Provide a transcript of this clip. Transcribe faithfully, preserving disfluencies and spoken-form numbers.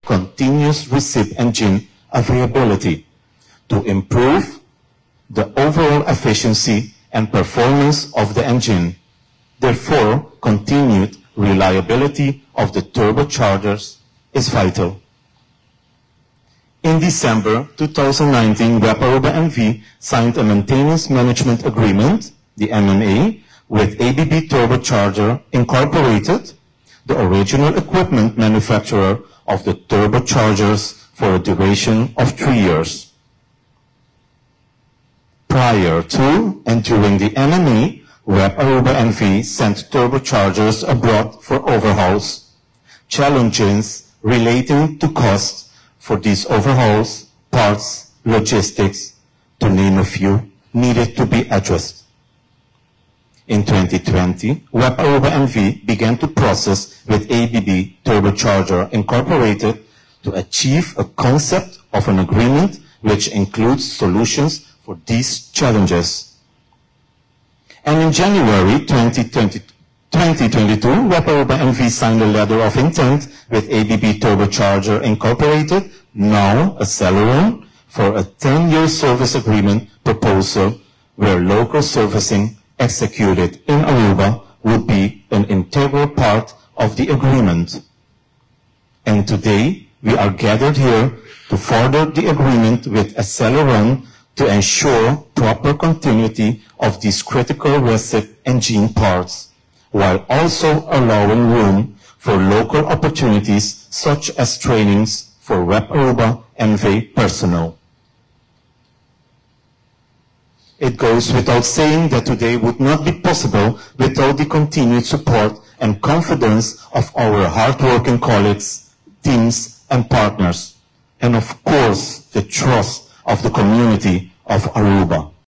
continuous receipt engine availability to improve the overall efficiency and performance of the engine. Therefore, continued reliability of the turbochargers is vital. In December two thousand nineteen, Web Aruba N V signed a Maintenance Management Agreement, the M M A, with A B B Turbocharger Incorporated, the original equipment manufacturer of the turbochargers, for a duration of three years. Prior to and during the M M A, Web Aruba N V sent turbochargers abroad for overhauls. Challenges relating to costs for these overhauls, parts, logistics, to name a few, needed to be addressed. In twenty twenty, Web Aruba N V began to process with A B B Turbocharger Incorporated to achieve a concept of an agreement which includes solutions for these challenges. And in January twenty twenty-two, Web Aruba N V signed a letter of intent with A B B Turbocharger Incorporated, now Aceleron, for a ten-year service agreement proposal where local servicing executed in Aruba would be an integral part of the agreement. And today, we are gathered here to further the agreement with Aceleron to ensure proper continuity of these critical receipt engine parts, while also allowing room for local opportunities such as trainings for Web Aruba N V personnel. It goes without saying that today would not be possible without the continued support and confidence of our hardworking colleagues, teams, and partners, and of course, the trust of the community of Aruba.